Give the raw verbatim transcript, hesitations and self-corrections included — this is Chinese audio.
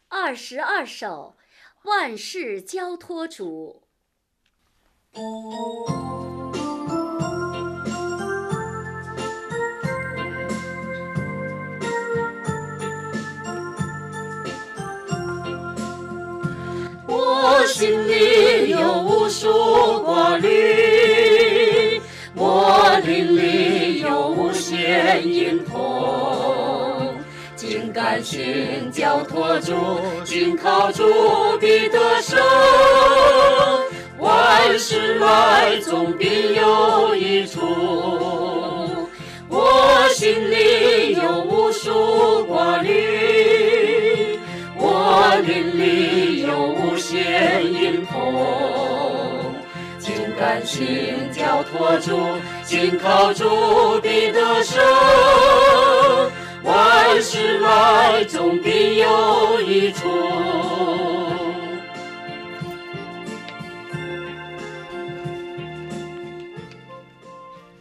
二十二首，万事交托主。 我心里有无数挂虑，我灵里有无限隐痛，竟甘心交托主，紧靠主必得胜。万事来总必有益处，我心里有无数挂虑，我灵里有无限隐痛，竟甘心交托主，紧靠主必得胜。万事来总必有益处。